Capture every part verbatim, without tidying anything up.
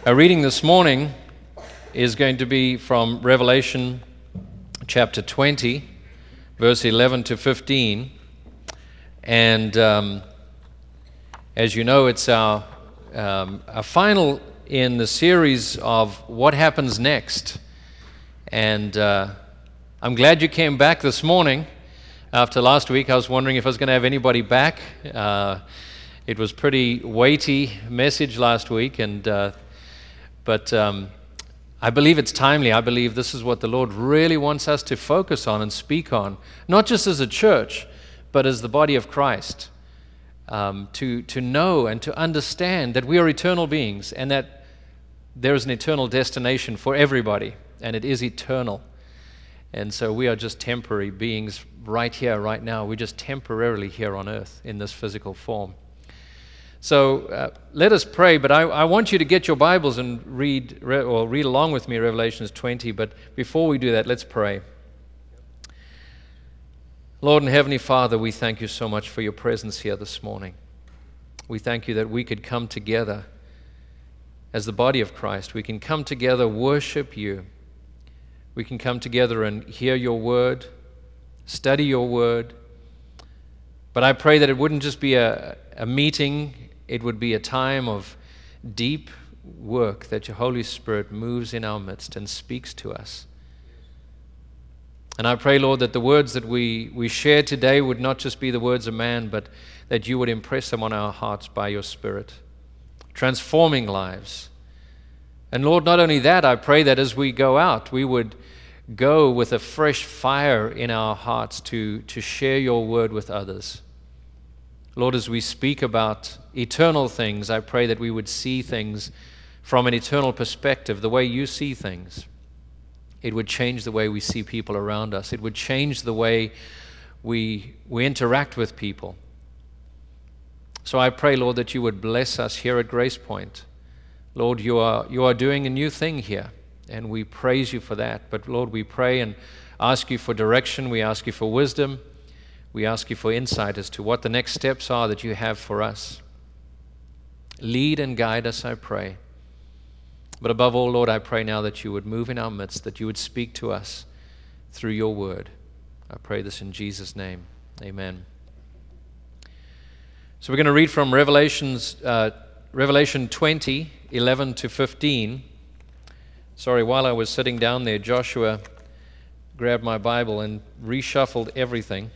Our reading this morning is going to be from Revelation chapter twenty, verse eleven to fifteen. And um, as you know, it's our, um, our final in the series of what happens next. And uh, I'm glad you came back this morning. After last week, I was wondering if I was going to have anybody back. Uh, it was pretty weighty message last week, and uh, but um, I believe it's timely. I believe this is what the Lord really wants us to focus on and speak on, not just as a church, but as the body of Christ, um, to, to know and to understand that we are eternal beings and that there is an eternal destination for everybody, and it is eternal. And so we are just temporary beings right here, right now. We're just temporarily here on earth in this physical form. So uh, let us pray, but I, I want you to get your Bibles and read, re- or read along with me Revelations twenty, but before we do that, let's pray. Lord and Heavenly Father, we thank you so much for your presence here this morning. We thank you that we could come together as the body of Christ. We can come together, worship you. We can come together and hear your word, study your word. But I pray that it wouldn't just be a, a meeting, it would be a time of deep work, that your Holy Spirit moves in our midst and speaks to us. And I pray, Lord, that the words that we, we share today would not just be the words of man, but that you would impress them on our hearts by your Spirit, transforming lives. And Lord, not only that, I pray that as we go out, we would go with a fresh fire in our hearts to, to share your word with others. Lord, as we speak about eternal things, I pray that we would see things from an eternal perspective, the way you see things. It would change the way we see people around us. It would change the way we, we interact with people. So I pray, Lord, that you would bless us here at Grace Point. Lord, you are, you are doing a new thing here, and we praise you for that. But Lord, we pray and ask you for direction. We ask you for wisdom. We ask you for insight as to what the next steps are that you have for us. Lead and guide us, I pray. But above all, Lord, I pray now that you would move in our midst, that you would speak to us through your word. I pray this in Jesus' name. Amen. So we're going to read from Revelations, uh, Revelation twenty, eleven to fifteen. Sorry, while I was sitting down there, Joshua grabbed my Bible and reshuffled everything.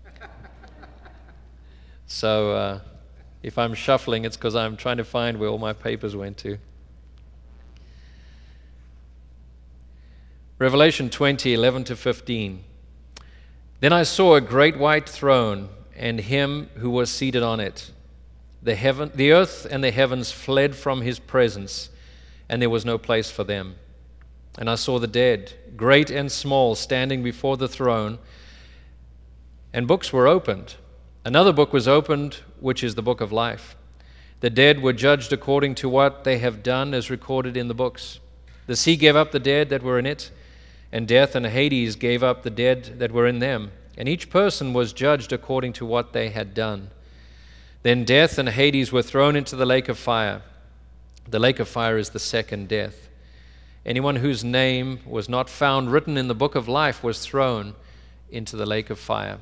So uh, if I'm shuffling, it's because I'm trying to find where all my papers went to. Revelation twenty, eleven to fifteen. Then I saw a great white throne and him who was seated on it. The heaven, the earth and the heavens fled from his presence, and there was no place for them. And I saw the dead, great and small, standing before the throne, and books were opened. Another book was opened, which is the book of life. The dead were judged according to what they have done as recorded in the books. The sea gave up the dead that were in it, and death and Hades gave up the dead that were in them. And each person was judged according to what they had done. Then death and Hades were thrown into the lake of fire. The lake of fire is the second death. Anyone whose name was not found written in the book of life was thrown into the lake of fire.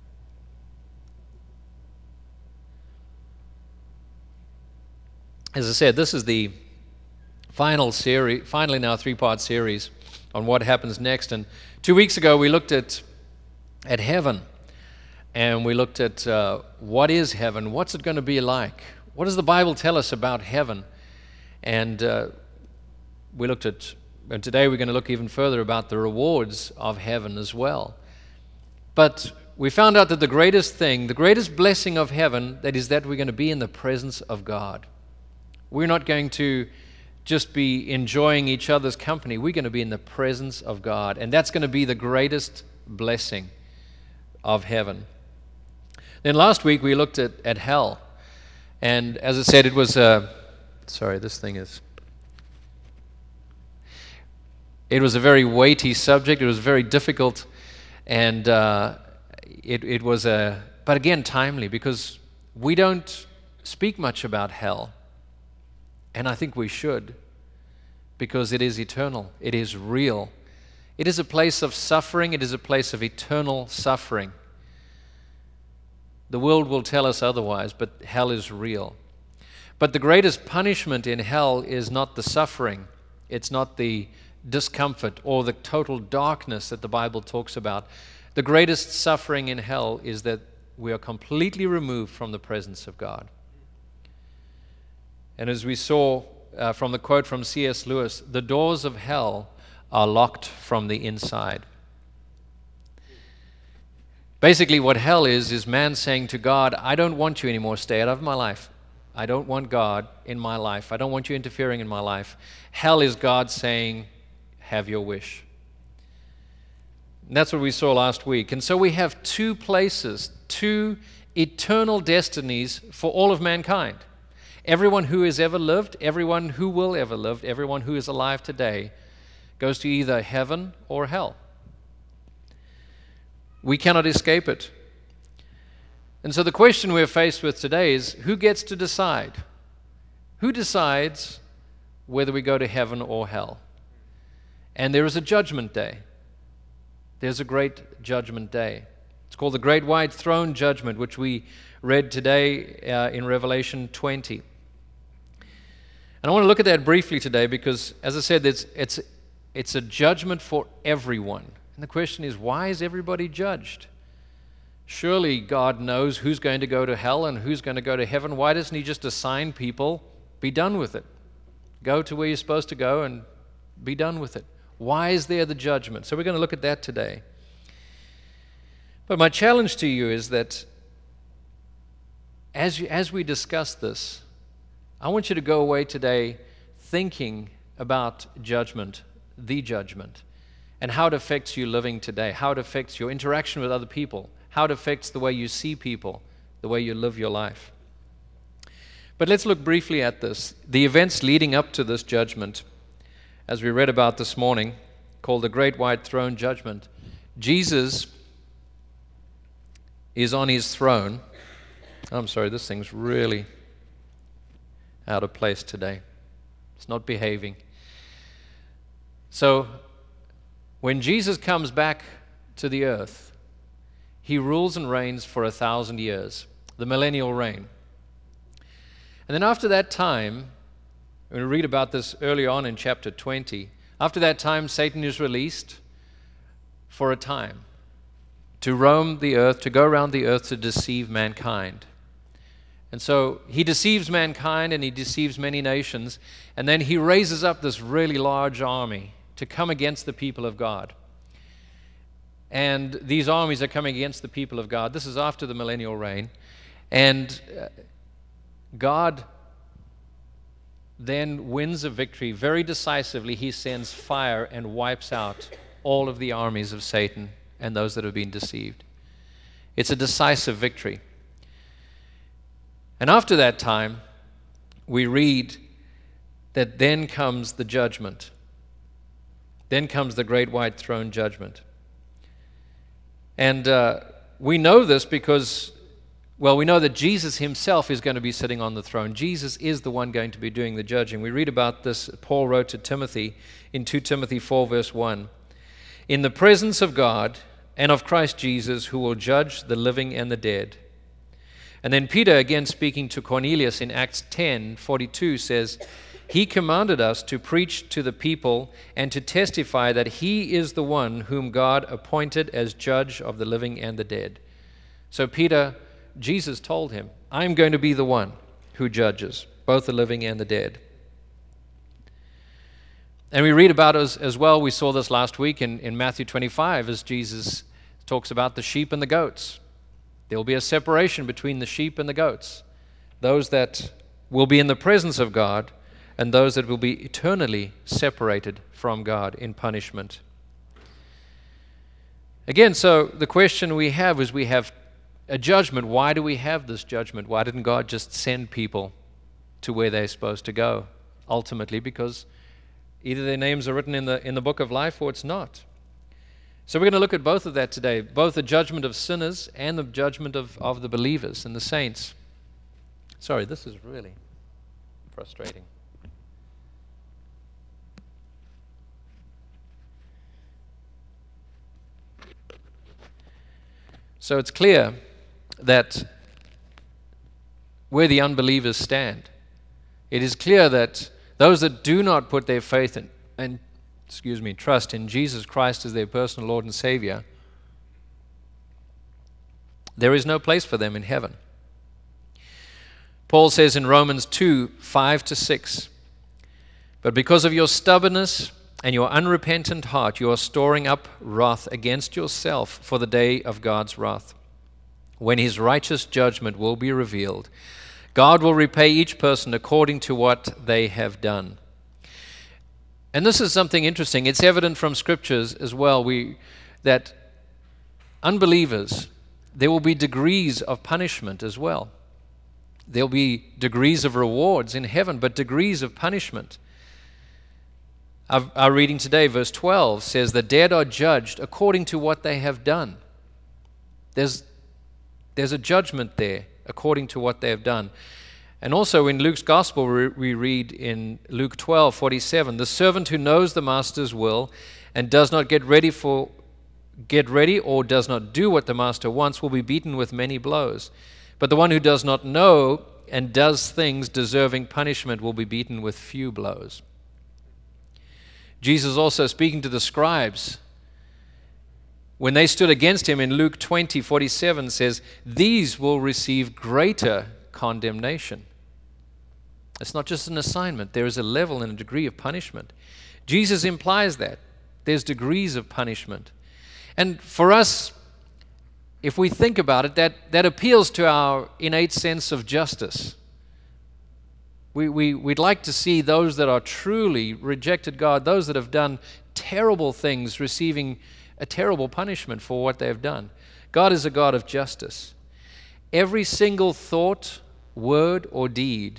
As I said, this is the final series, finally now three-part series on what happens next. And two weeks ago we looked at at heaven, and we looked at uh, what is heaven, what's it going to be like, what does the Bible tell us about heaven, and uh, we looked at, and today we're going to look even further about the rewards of heaven as well. But we found out that the greatest thing, the greatest blessing of heaven, that is that we're going to be in the presence of God. We're not going to just be enjoying each other's company. We're going to be in the presence of God, and that's going to be the greatest blessing of heaven. Then last week we looked at, at hell, and as I said, it was a, sorry, this thing is, it was a very weighty subject. It was very difficult, and uh, it, it was a, but again, timely, because we don't speak much about hell. And I think we should. because it is eternal. It is real. It is a place of suffering. It is a place of eternal suffering. The world will tell us otherwise, but hell is real. But the greatest punishment in hell is not the suffering. It's not the discomfort or the total darkness that the Bible talks about. The greatest suffering in hell is that we are completely removed from the presence of God. And as we saw uh, from the quote from C S Lewis, the doors of hell are locked from the inside. Basically what hell is, is man saying to God, I don't want you anymore, stay out of my life. I don't want God in my life. I don't want you interfering in my life. Hell is God saying, have your wish. And that's what we saw last week. And so we have two places, two eternal destinies for all of mankind. Everyone who has ever lived, everyone who will ever live, everyone who is alive today goes to either heaven or hell. We cannot escape it. And so the question we're faced with today is, who gets to decide? Who decides whether we go to heaven or hell? And there is a judgment day. There's a great judgment day. It's called the Great White Throne Judgment, which we read today uh, in Revelation twenty. And I want to look at that briefly today because, as I said, it's, it's, it's a judgment for everyone. And the question is, why is everybody judged? Surely God knows who's going to go to hell and who's going to go to heaven. Why doesn't he just assign people, be done with it? Go to where you're supposed to go and be done with it. Why is there the judgment? So we're going to look at that today. But my challenge to you is that as, you, as we discuss this, I want you to go away today thinking about judgment, the judgment, and how it affects you living today, how it affects your interaction with other people, how it affects the way you see people, the way you live your life. But let's look briefly at this. The events leading up to this judgment, as we read about this morning, called the Great White Throne Judgment. Jesus is on his throne. I'm sorry, this thing's really out of place today. It's not behaving. So, when Jesus comes back to the earth, he rules and reigns for a thousand years, the millennial reign. And then after that time, we read about this earlier on in chapter twenty, after that time Satan is released for a time to roam the earth, to go around the earth to deceive mankind. And so he deceives mankind and he deceives many nations, and then he raises up this really large army to come against the people of God. And these armies are coming against the people of God. This is after the millennial reign. And God then wins a victory very decisively. He sends fire and wipes out all of the armies of Satan and those that have been deceived. It's a decisive victory. And after that time, we read that then comes the judgment. Then comes the Great White Throne Judgment. And uh, we know this because, well, we know that Jesus himself is going to be sitting on the throne. Jesus is the one going to be doing the judging. We read about this, Paul wrote to Timothy in Second Timothy four, verse one. In the presence of God and of Christ Jesus, who will judge the living and the dead. And then Peter, again speaking to Cornelius in Acts ten forty-two, says, he commanded us to preach to the people and to testify that he is the one whom God appointed as judge of the living and the dead. So Peter, Jesus told him, I'm going to be the one who judges both the living and the dead. And we read about it as well, we saw this last week in, in Matthew twenty-five as Jesus talks about the sheep and the goats. There will be a separation between the sheep and the goats. Those that will be in the presence of God and those that will be eternally separated from God in punishment. Again, so the question we have is we have a judgment. Why do we have this judgment? Why didn't God just send people to where they're supposed to go? Ultimately, because either their names are written in the in the book of life or it's not. So we're going to look at both of that today, both the judgment of sinners and the judgment of, of the believers and the saints. Sorry, this is really frustrating. So it's clear that where the unbelievers stand, it is clear that those that do not put their faith in, and excuse me, trust in Jesus Christ as their personal Lord and Savior, there is no place for them in heaven. Paul says in Romans two, five to six, "But because of your stubbornness and your unrepentant heart, you are storing up wrath against yourself for the day of God's wrath, when his righteous judgment will be revealed. God will repay each person according to what they have done." And this is something interesting. It's evident from scriptures as well, we, that unbelievers, there will be degrees of punishment as well. There'll be degrees of rewards in heaven, but degrees of punishment. Our, our reading today, verse twelve, says, "The dead are judged according to what they have done." There's, there's a judgment there according to what they have done. And also in Luke's Gospel, we read in Luke twelve forty-seven, "The servant who knows the master's will and does not get ready for get ready or does not do what the master wants will be beaten with many blows. But the one who does not know and does things deserving punishment will be beaten with few blows." Jesus also speaking to the scribes, when they stood against him in Luke twenty forty-seven, says, "These will receive greater condemnation." It's not just an assignment. There is a level and a degree of punishment. Jesus implies that. There's degrees of punishment. And for us, if we think about it, that, that appeals to our innate sense of justice. We, we, we'd like to see those that are truly rejected God, those that have done terrible things, receiving a terrible punishment for what they have done. God is a God of justice. Every single thought, word, or deed,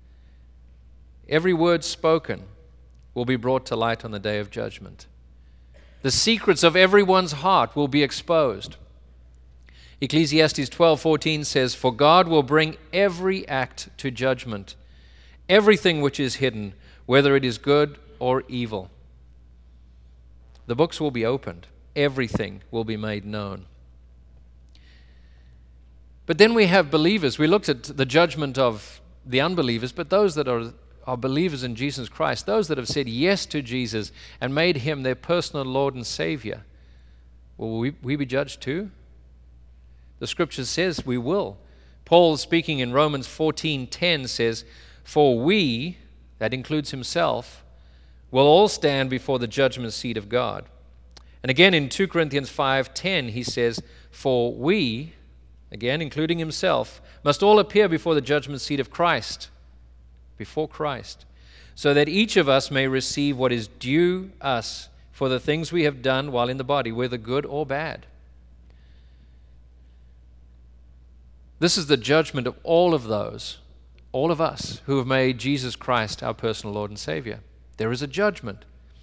every word spoken will be brought to light on the day of judgment. The secrets of everyone's heart will be exposed. Ecclesiastes twelve fourteen says, "For God will bring every act to judgment, everything which is hidden, whether it is good or evil." The books will be opened. Everything will be made known. But then we have believers. We looked at the judgment of the unbelievers, but those that are, are believers in Jesus Christ, those that have said yes to Jesus and made him their personal Lord and Savior, will we, we be judged too? The scripture says we will. Paul, speaking in Romans fourteen ten, says, "For we," that includes himself, "will all stand before the judgment seat of God." And again in two Corinthians five ten, he says, "For we," again including himself, "must all appear before the judgment seat of Christ," before Christ, "so that each of us may receive what is due us for the things we have done while in the body, whether good or bad." This is the judgment of all of those, all of us who have made Jesus Christ our personal Lord and Savior. There is a judgment.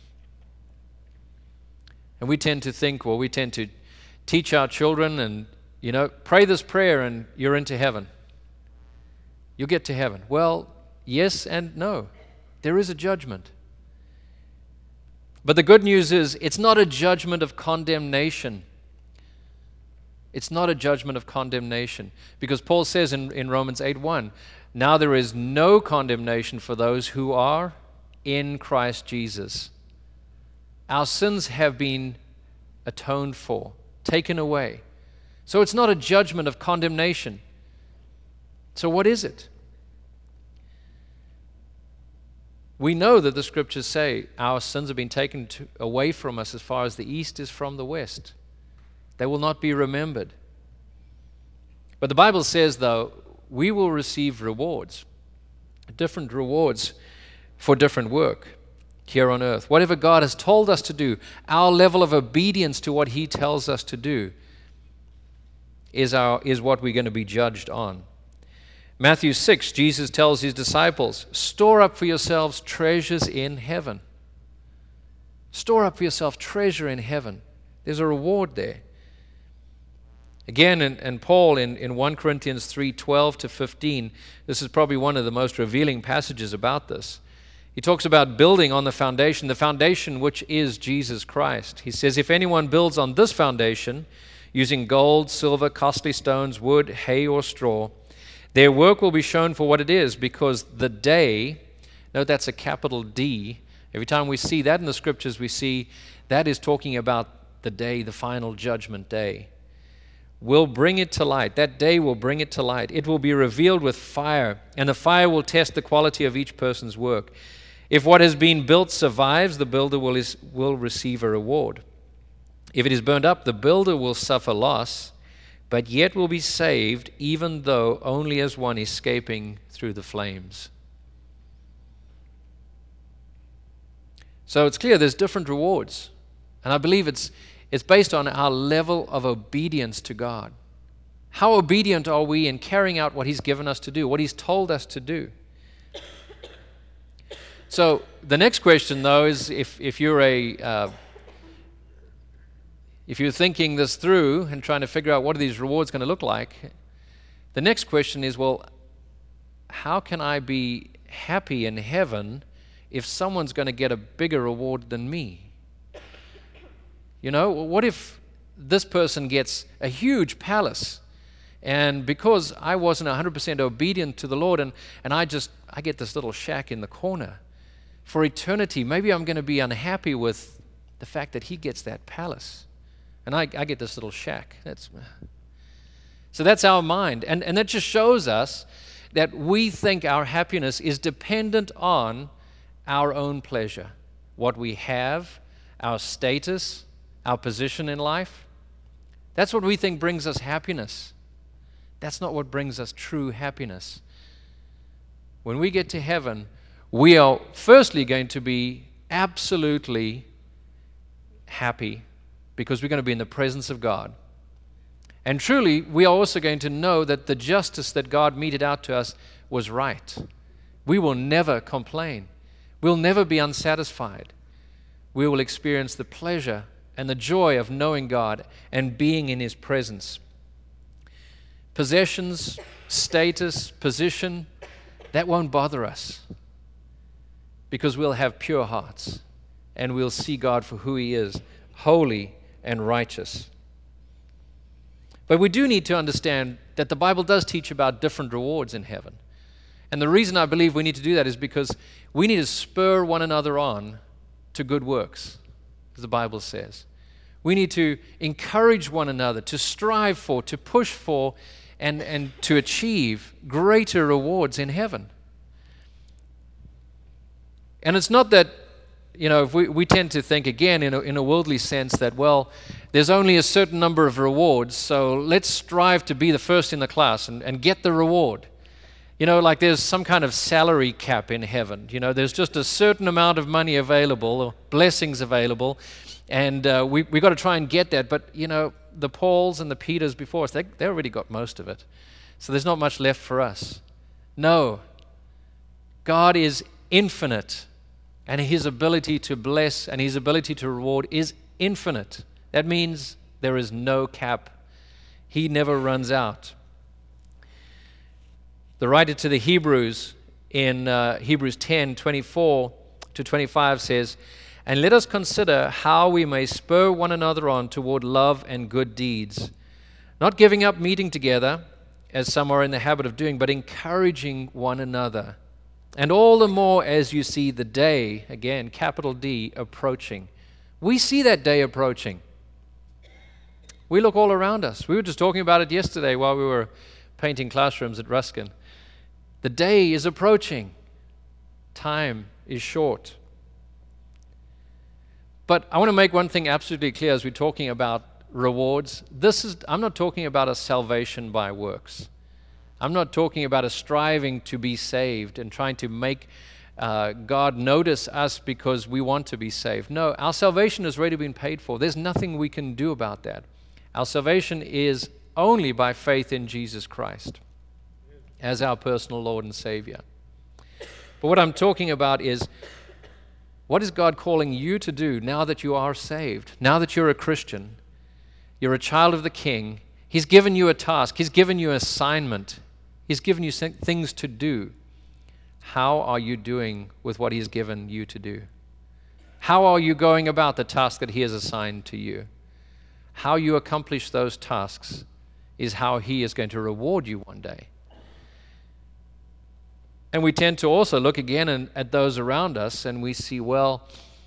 And we tend to think, well, we tend to teach our children and, you know, pray this prayer and you're into heaven. You'll get to heaven. Well, yes and no. There is a judgment. But the good news is it's not a judgment of condemnation. It's not a judgment of condemnation. Because Paul says in, in Romans eight one, "Now there is no condemnation for those who are in Christ Jesus." Our sins have been atoned for, taken away. So it's not a judgment of condemnation. So what is it? We know that the scriptures say our sins have been taken to, away from us as far as the east is from the west. They will not be remembered. But the Bible says, though, we will receive rewards, different rewards for different work here on earth. Whatever God has told us to do, our level of obedience to what he tells us to do is, our, is what we're going to be judged on. Matthew six, Jesus tells his disciples, "Store up for yourselves treasures in heaven." Store up for yourself treasure in heaven. There's a reward there. Again, and, and Paul in, in First Corinthians three twelve to fifteen, this is probably one of the most revealing passages about this. He talks about building on the foundation, the foundation which is Jesus Christ. He says, "If anyone builds on this foundation, using gold, silver, costly stones, wood, hay, or straw. Their work will be shown for what it is, because the day, note that's a capital D. Every time we see that in the scriptures, we see that is talking about the day, the final judgment day. Will bring it to light. That day will bring it to light. It will be revealed with fire, and the fire will test the quality of each person's work. If what has been built survives, the builder will, is, will receive a reward. If it is burned up, the builder will suffer loss, but yet will be saved, even though only as one escaping through the flames. So it's clear there's different rewards, and I believe it's It's based on our level of obedience to God. How obedient are we in carrying out what He's given us to do, what He's told us to do? So the next question, though, is if, if you're a uh, if you're thinking this through and trying to figure out what are these rewards going to look like, the next question is, well, how can I be happy in heaven if someone's going to get a bigger reward than me? You know, what if this person gets a huge palace, and because I wasn't one hundred percent obedient to the Lord, and, and I just, I get this little shack in the corner for eternity, maybe I'm going to be unhappy with the fact that he gets that palace, and I, I get this little shack. That's, so that's our mind, and, and that just shows us that we think our happiness is dependent on our own pleasure, what we have, our status, our position in life. That's what we think brings us happiness. That's not what brings us true happiness. When we get to heaven, we are firstly going to be absolutely happy because we're going to be in the presence of God. And truly, we are also going to know that the justice that God meted out to us was right. We will never complain. We'll never be unsatisfied. We will experience the pleasure and the joy of knowing God and being in His presence. Possessions, status, position, that won't bother us because we'll have pure hearts and we'll see God for who He is, holy and righteous. But we do need to understand that the Bible does teach about different rewards in heaven. And the reason I believe we need to do that is because we need to spur one another on to good works, as the Bible says. We need to encourage one another, to strive for, to push for, and, and to achieve greater rewards in heaven. And it's not that, you know, if we, we tend to think, again, in a, in a worldly sense, that, well, there's only a certain number of rewards, so let's strive to be the first in the class and, and get the reward. You know, like there's some kind of salary cap in heaven. You know, there's just a certain amount of money available, or blessings available, and uh, we, we've got to try and get that. But, you know, the Pauls and the Peters before us, they, they already got most of it. So there's not much left for us. No. God is infinite, and His ability to bless and His ability to reward is infinite. That means there is no cap. He never runs out. The writer to the Hebrews in uh, Hebrews ten, twenty-four to twenty-five says, "And let us consider how we may spur one another on toward love and good deeds, not giving up meeting together, as some are in the habit of doing, but encouraging one another. And all the more as you see the day," again, capital D, approaching. We see that day approaching. We look all around us. We were just talking about it yesterday while we were painting classrooms at Ruskin. The day is approaching. Time is short. But I want to make one thing absolutely clear as we're talking about rewards. This is, I'm not talking about a salvation by works. I'm not talking about a striving to be saved and trying to make uh, God notice us because we want to be saved. No, our salvation has already been paid for. There's nothing we can do about that. Our salvation is only by faith in Jesus Christ as our personal Lord and Savior. But what I'm talking about is, what is God calling you to do now that you are saved, now that you're a Christian, you're a child of the King? He's given you a task. He's given you an assignment. He's given you things to do. How are you doing with what He's given you to do? How are you going about the task that He has assigned to you? how you accomplish those tasks is how He is going to reward you one day. And we tend to also look again in, at those around us, and we see, well,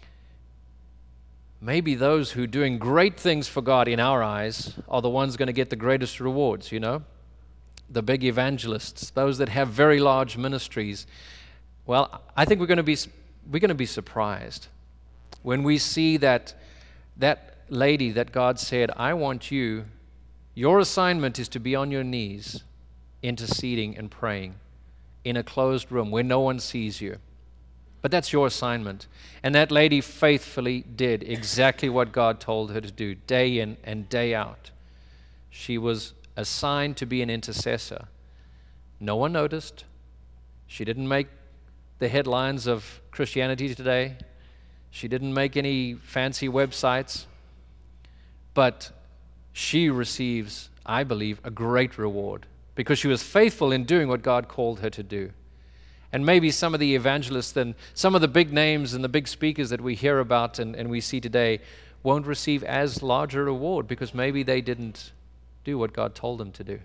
maybe those who are doing great things for God in our eyes are the ones going to get the greatest rewards, you know? The big evangelists, those that have very large ministries. Well, I think we're going to be we're going to be surprised when we see that that lady that God said, I want you, your assignment is to be on your knees, interceding and praying in a closed room where no one sees you. But that's your assignment. And that lady faithfully did exactly what God told her to do, day in and day out. She was assigned to be an intercessor. No one noticed. She didn't make the headlines of Christianity Today. She didn't make any fancy websites. But she receives, I believe, a great reward because she was faithful in doing what God called her to do. And maybe some of the evangelists and some of the big names and the big speakers that we hear about and, and we see today won't receive as large a reward because maybe they didn't do what God told them to do.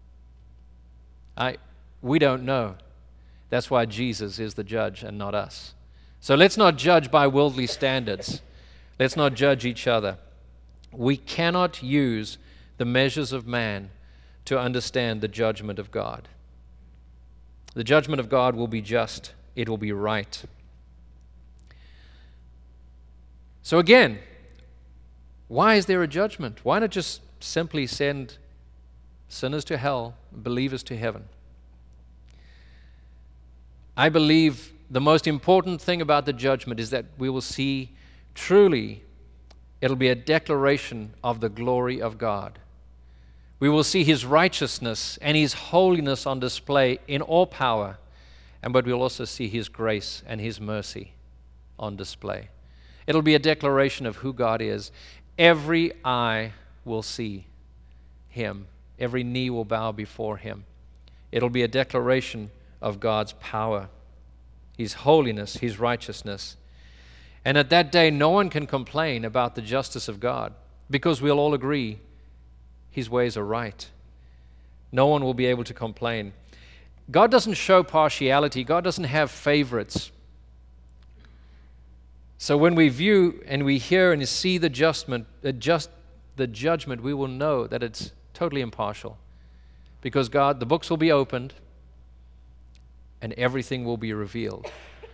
I, we don't know. That's why Jesus is the judge and not us. So let's not judge by worldly standards. Let's not judge each other. We cannot use the measures of man to understand the judgment of God. The judgment of God will be just. It will be right. So again, why is there a judgment? Why not just simply send sinners to hell, believers to heaven? I believe the most important thing about the judgment is that we will see truly, it'll be a declaration of the glory of God. We will see His righteousness and His holiness on display in all power, and but we'll also see His grace and His mercy on display. It'll be a declaration of who God is. Every eye will see Him. Every knee will bow before Him. It'll be a declaration of God's power, His holiness, His righteousness. And at that day, no one can complain about the justice of God because we'll all agree His ways are right. No one will be able to complain. God doesn't show partiality. God doesn't have favorites. So when we view and we hear and see the judgment, the, just, the judgment, we will know that it's totally impartial. Because God, the books will be opened and everything will be revealed.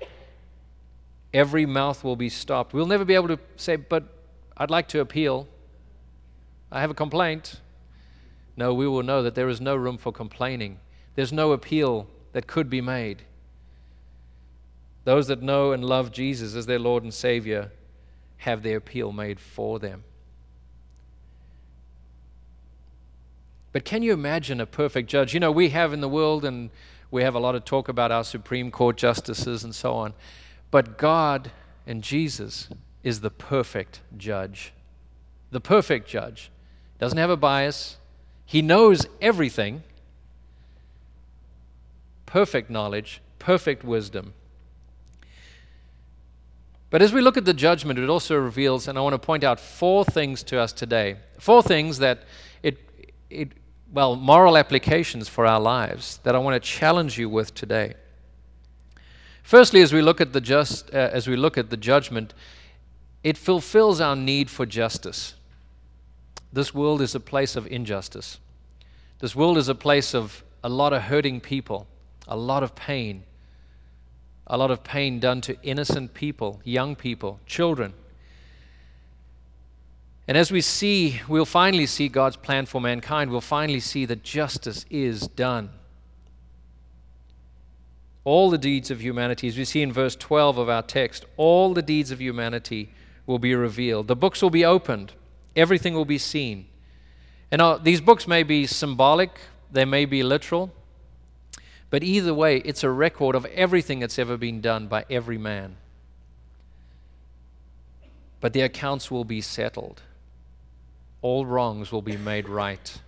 Every mouth will be stopped. We'll never be able to say, but I'd like to appeal. I have a complaint. No, we will know that there is no room for complaining. There's no appeal that could be made. Those that know and love Jesus as their Lord and Savior have their appeal made for them. But can you imagine a perfect judge? You know, we have in the world, and we have a lot of talk about our Supreme Court justices and so on. But God and Jesus is the perfect judge. The perfect judge. Doesn't have a bias. He knows everything. Perfect knowledge, perfect wisdom. But as we look at the judgment, it also reveals, and I want to point out four things to us today. Four things that it, it well, moral applications for our lives that I want to challenge you with today. Firstly, as we look at the just, uh, as we look at the judgment, it fulfills our need for justice. This world is a place of injustice. This world is a place of a lot of hurting people, a lot of pain, a lot of pain done to innocent people, young people, children. And as we see, we'll finally see God's plan for mankind. We'll finally see that justice is done. All the deeds of humanity, as we see in verse twelve of our text, all the deeds of humanity will be revealed. The books will be opened. Everything will be seen. And uh, these books may be symbolic, they may be literal, but either way, it's a record of everything that's ever been done by every man. But the accounts will be settled. All wrongs will be made right.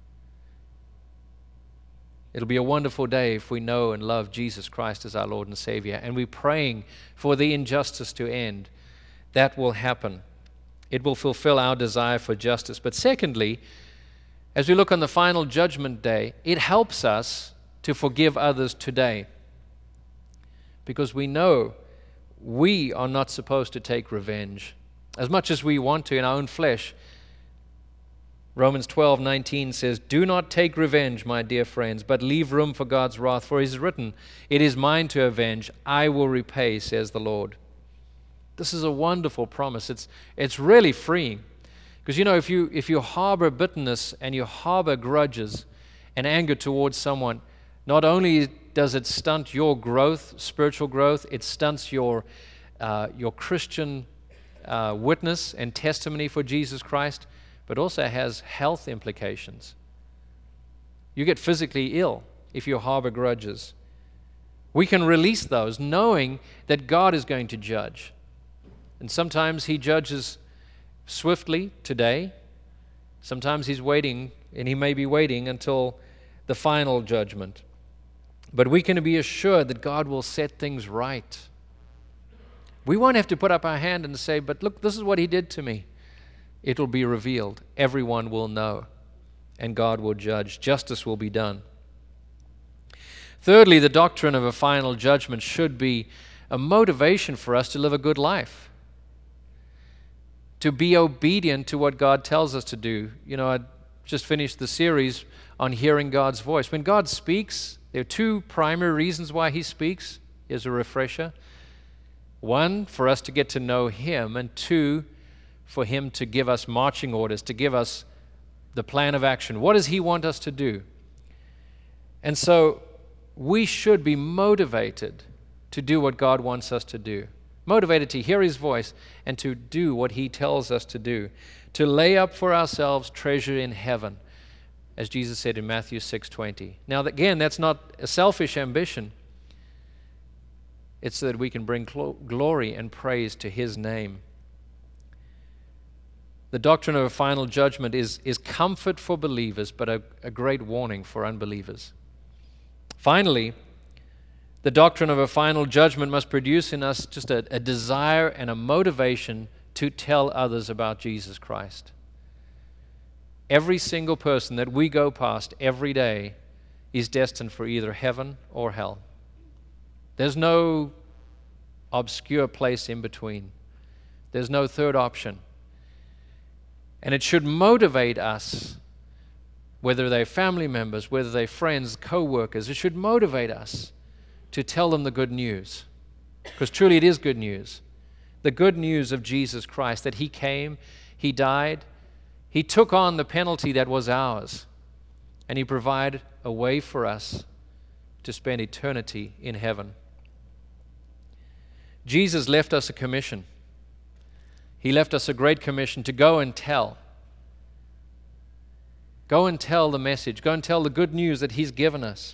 It'll be a wonderful day if we know and love Jesus Christ as our Lord and Savior, and we're praying for the injustice to end. That will happen. It will fulfill our desire for justice. But secondly, as we look on the final judgment day, it helps us to forgive others today. Because we know we are not supposed to take revenge. As much as we want to in our own flesh, Romans twelve nineteen says, "Do not take revenge, my dear friends, but leave room for God's wrath. For it is written, 'It is mine to avenge, I will repay,' says the Lord." This is a wonderful promise. It's, it's really freeing. Because, you know, if you, if you harbor bitterness and you harbor grudges and anger towards someone, not only does it stunt your growth, spiritual growth, it stunts your, uh, your Christian uh, witness and testimony for Jesus Christ, but also has health implications. You get physically ill if you harbor grudges. We can release those knowing that God is going to judge. And sometimes He judges swiftly today. Sometimes He's waiting, and He may be waiting until the final judgment. But we can be assured that God will set things right. We won't have to put up our hand and say, "But look, this is what He did to me." It will be revealed. Everyone will know, and God will judge. Justice will be done. Thirdly, the doctrine of a final judgment should be a motivation for us to live a good life, to be obedient to what God tells us to do. You know, I just finished the series on hearing God's voice. When God speaks, there are two primary reasons why He speaks. Here's a refresher. One, for us to get to know Him, and two, for Him to give us marching orders, to give us the plan of action. What does He want us to do? And so we should be motivated to do what God wants us to do. Motivated to hear His voice and to do what He tells us to do. To lay up for ourselves treasure in heaven, as Jesus said in Matthew six twenty. Now again, that's not a selfish ambition. It's so that we can bring glory and praise to His name. The doctrine of a final judgment is, is comfort for believers, but a, a great warning for unbelievers. Finally, the doctrine of a final judgment must produce in us just a, a desire and a motivation to tell others about Jesus Christ. Every single person that we go past every day is destined for either heaven or hell. There's no obscure place in between. There's no third option. And it should motivate us, whether they're family members, whether they're friends, co-workers, it should motivate us to tell them the good news. Because truly it is good news. The good news of Jesus Christ, that He came, He died, He took on the penalty that was ours, and He provided a way for us to spend eternity in heaven. Jesus left us a commission. He left us a great commission to go and tell. Go and tell the message. Go and tell the good news that He's given us.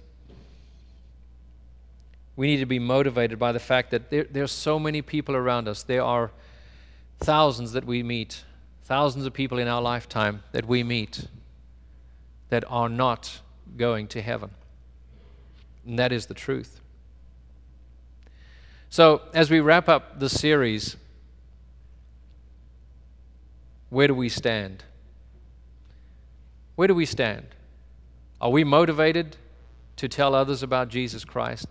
We need to be motivated by the fact that there, there are so many people around us. There are thousands that we meet, thousands of people in our lifetime that we meet that are not going to heaven. And that is the truth. So, as we wrap up the series, where do we stand? Where do we stand? Are we motivated to tell others about Jesus Christ?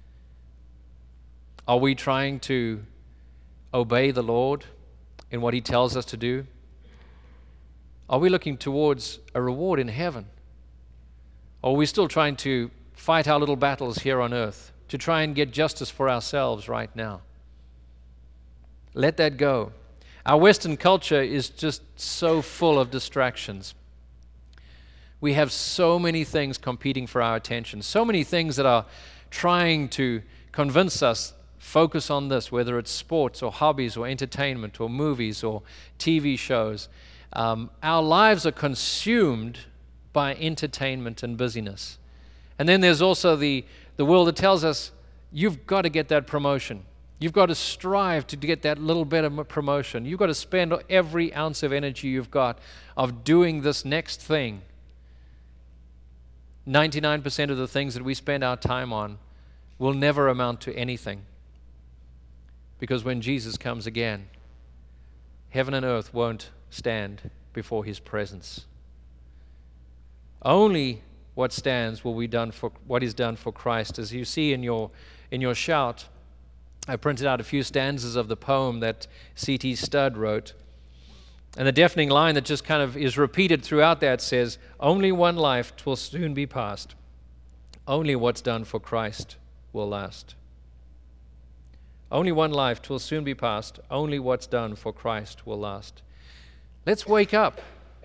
Are we trying to obey the Lord in what He tells us to do? Are we looking towards a reward in heaven? Or are we still trying to fight our little battles here on earth, to try and get justice for ourselves right now? Let that go. Our Western culture is just so full of distractions. We have so many things competing for our attention, so many things that are trying to convince us, focus on this, whether it's sports or hobbies or entertainment or movies or T V shows. Um, our lives are consumed by entertainment and busyness. And then there's also the, the world that tells us, you've got to get that promotion. You've got to strive to get that little bit of promotion. You've got to spend every ounce of energy you've got of doing this next thing. ninety-nine percent of the things that we spend our time on will never amount to anything. Because when Jesus comes again, heaven and earth won't stand before his presence. Only what stands will be done for what is done for Christ. As you see in your in your shout, I printed out a few stanzas of the poem that C T Studd wrote. And the deafening line that just kind of is repeated throughout that says, only one life 'twill soon be past. Only what's done for Christ will last. Only one life 'twill soon be past. Only what's done for Christ will last. Let's wake up.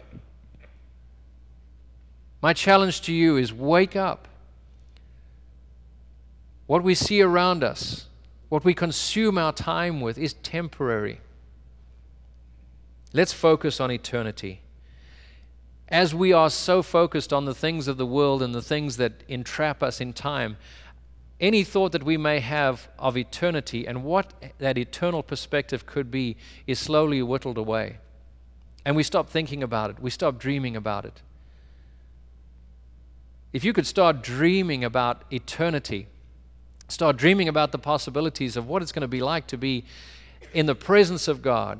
My challenge to you is wake up. What we see around us, what we consume our time with, is temporary. Let's focus on eternity. As we are so focused on the things of the world and the things that entrap us in time, any thought that we may have of eternity and what that eternal perspective could be is slowly whittled away. And we stop thinking about it. We stop dreaming about it. If you could start dreaming about eternity, start dreaming about the possibilities of what it's going to be like to be in the presence of God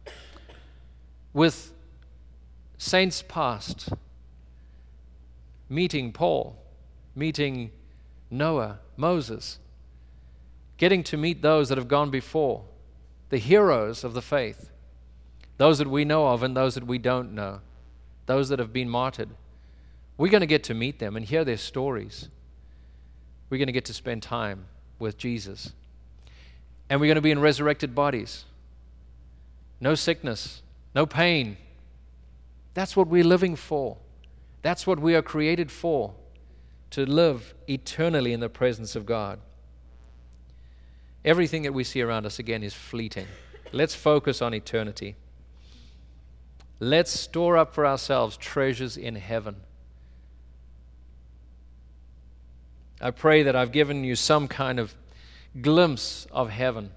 with saints past, meeting Paul, meeting Noah, Moses, getting to meet those that have gone before, the heroes of the faith, those that we know of and those that we don't know, those that have been martyred. We're going to get to meet them and hear their stories. We're going to get to spend time with Jesus. And we're going to be in resurrected bodies. No sickness, no pain. That's what we're living for. That's what we are created for, to live eternally in the presence of God. Everything that we see around us, again, is fleeting. Let's focus on eternity. Let's store up for ourselves treasures in heaven. I pray that I've given you some kind of glimpse of heaven,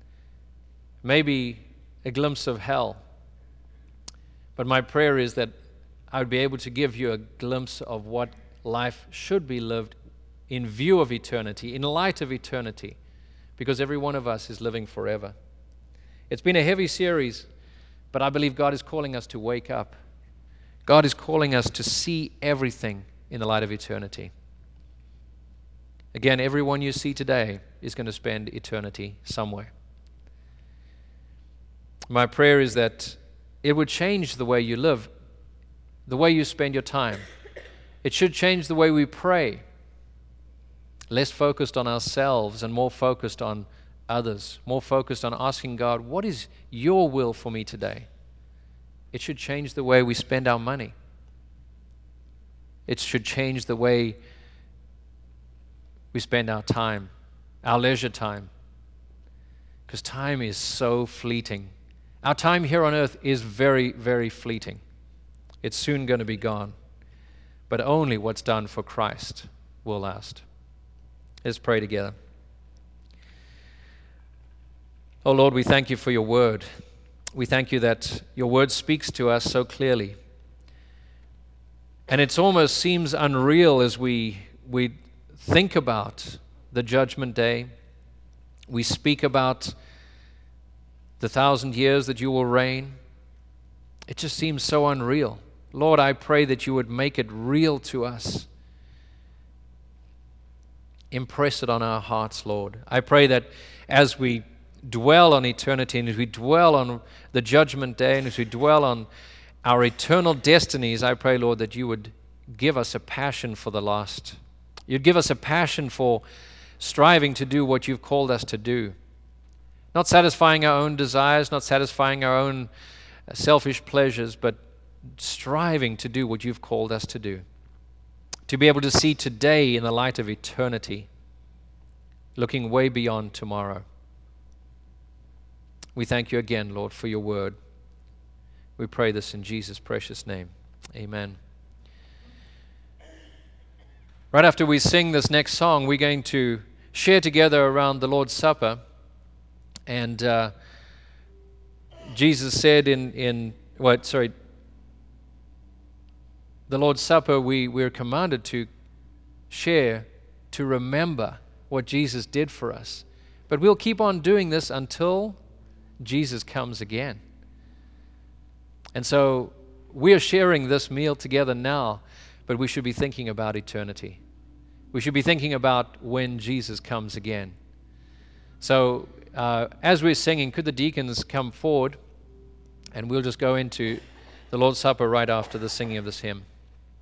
maybe a glimpse of hell. But my prayer is that I would be able to give you a glimpse of what life should be lived in view of eternity, in light of eternity, because every one of us is living forever. It's been a heavy series, but I believe God is calling us to wake up. God is calling us to see everything in the light of eternity. Again, everyone you see today is going to spend eternity somewhere. My prayer is that it would change the way you live, the way you spend your time. It should change the way we pray. Less focused on ourselves and more focused on others, more focused on asking God, what is your will for me today? It should change the way we spend our money. It should change the way we spend our time, our leisure time. Because time is so fleeting. Our time here on earth is very, very fleeting. It's soon going to be gone. But only what's done for Christ will last. Let's pray together. Oh Lord, we thank you for your word. We thank you that your word speaks to us so clearly. And it almost seems unreal as we we think about the judgment day. We speak about the thousand years that you will reign. It just seems so unreal. Lord, I pray that you would make it real to us. Impress it on our hearts, Lord. I pray that as we dwell on eternity and as we dwell on the judgment day and as we dwell on our eternal destinies, I pray, Lord, that you would give us a passion for the lost. You'd give us a passion for striving to do what you've called us to do. Not satisfying our own desires, not satisfying our own selfish pleasures, but striving to do what you've called us to do. To be able to see today in the light of eternity, looking way beyond tomorrow. We thank you again, Lord, for your word. We pray this in Jesus' precious name. Amen. Right after we sing this next song, we're going to share together around the Lord's Supper. And uh, Jesus said in, in what, sorry, the Lord's Supper, we, we're commanded to share, to remember what Jesus did for us. But we'll keep on doing this until Jesus comes again. And so we are sharing this meal together now, but we should be thinking about eternity. We should be thinking about when Jesus comes again. So uh, as we're singing, could the deacons come forward, and we'll just go into the Lord's Supper right after the singing of this hymn.